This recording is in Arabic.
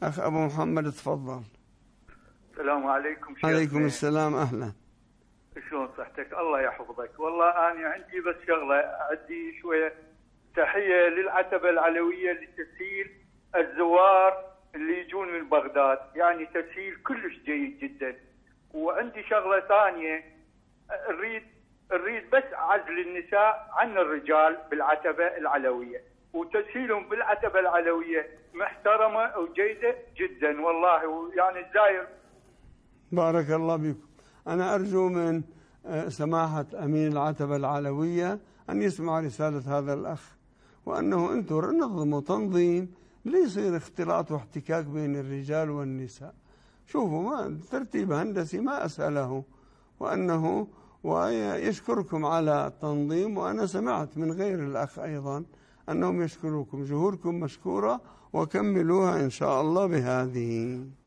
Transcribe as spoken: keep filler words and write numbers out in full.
أخ أبو محمد تفضل. السلام عليكم شيخ. عليكم السلام، أهلا. شلون صحتك؟ الله يحفظك. والله أنا عندي بس شغلة، عندي شوية تحية للعتبة العلوية لتسهيل الزوار اللي يجون من بغداد، يعني تسهيل كلش جيد جدا. وعندي شغلة ثانية، نريد نريد بس عزل النساء عن الرجال بالعتبة العلوية، وتسهيلهم بالعتبة العلوية محترمة وجيدة جدا والله، يعني الزاير. بارك الله بكم. أنا أرجو من سماحة أمين العتبة العلوية أن يسمع رسالة هذا الأخ، وأنه أنتم نظموا تنظيم ليصير اختلاط واحتكاك بين الرجال والنساء. شوفوا، ما ترتيب هندسي ما أسأله، وأنه ويشكركم على التنظيم. وأنا سمعت من غير الأخ أيضا أنهم يشكروكم، جهودكم مشكورة، وكملوها إن شاء الله بهذه.